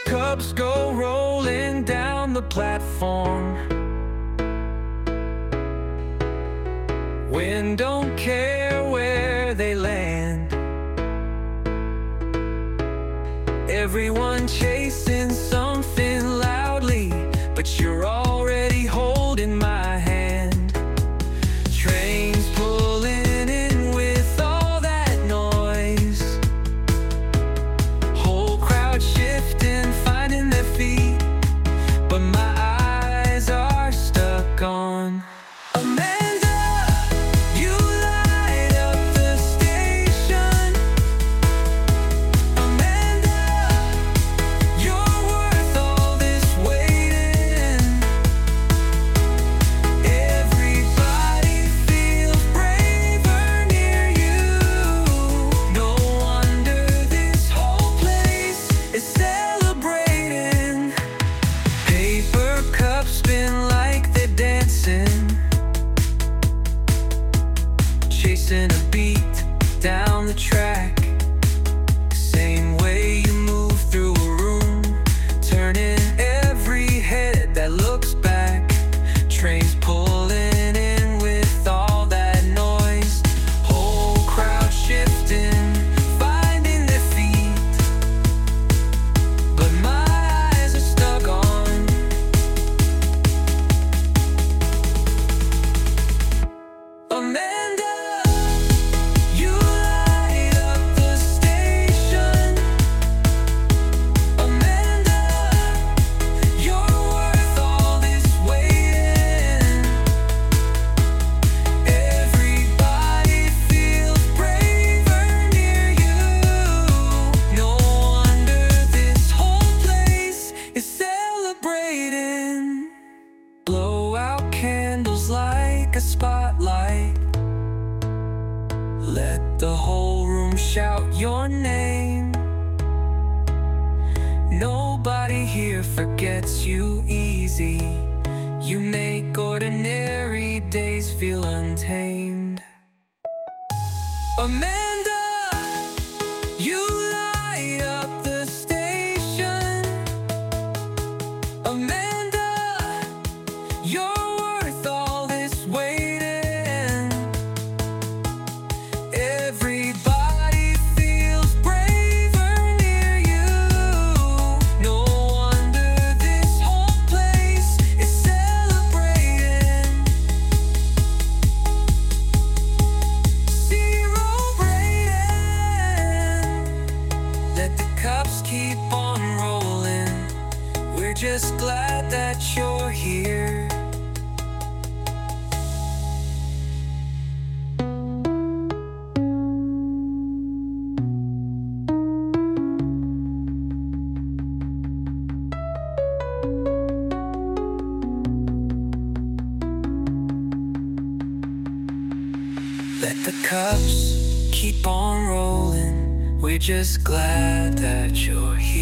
cups go rolling down the platform. Wind don't care where they land. Everyone chasing something loudly, but you're already holding my hand. Trains pulling in with all that noise. Whole crowd shifting, finding their feet, but my eyes are stuck on Amanda. You light up the station. Amanda, you're worth all this waiting. Everybody feels braver near you. No wonder this whole place is celebrating. Paper cups spin like they're dancing, chasing a beat down the track. Same way you move through a room, turning every head that looks back. Trains pulling in with all that noise. Whole crowd shifting, finding their feet, but my eyes are stuck on Amanda. You light up the station. Amanda, you're worth all this waiting. Everybody feels braver near you. No wonder this whole place is celebrating. Blow out candles like a spotlight. Let the whole room shout your name. Nobody here forgets you easy. You make ordinary days feel untamed. Amanda, you light up the station. Amanda, you're worth all this waiting. Everybody feels braver near you. No wonder this whole place is celebrating. Celebrating. Let the cups keep on rolling. We're just glad that you're here. Let the cups keep on rolling. We're just glad that you're here.